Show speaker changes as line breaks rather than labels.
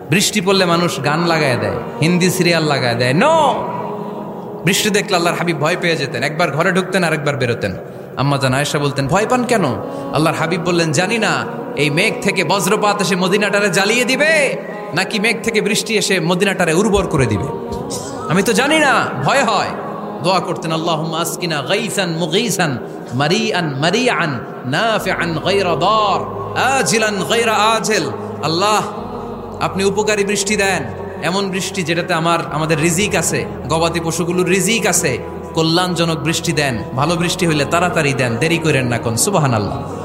বৃষ্টি পড়লে মানুষ গান লাগায় দেয়, হিন্দি সিরিয়াল লাগায় দেয়। নো, বৃষ্টি দেখলে আল্লাহর হাবিব ভয় পেয়ে যেতেন, একবার ঘরে ঢুকতেন আর একবার বেরোতেন। আম্মা জান আয়েশা বলতেন, ভয় পান কেন? আল্লাহর হাবিব বললেন, জানি না এই মেঘ থেকে বজ্রপাত এসে মদিনাটারে জ্বালিয়ে দিবে নাকি মেঘ থেকে বৃষ্টি এসে মদিনাটারে উর্বর করে দিবে, আমি তো জানি না, ভয় হয়। দোয়া করতেন, আল্লাহুম্মা আসকিনা গাইসান মুগীসান মারিআন মারিআন নাফিআন গায়রা দার আজিলান গায়রা আজিল। আল্লাহ, আপনি উপকারী বৃষ্টি দেন, এমন বৃষ্টি যেটাতে আমাদের রিজিক আছে, গবাদি পশুগুলোর রিজিক আছে। কল্যাণজনক বৃষ্টি দেন, ভালো বৃষ্টি হইলে তাড়াতাড়ি দেন, দেরি করেন না কোন। সুবহানাল্লাহ।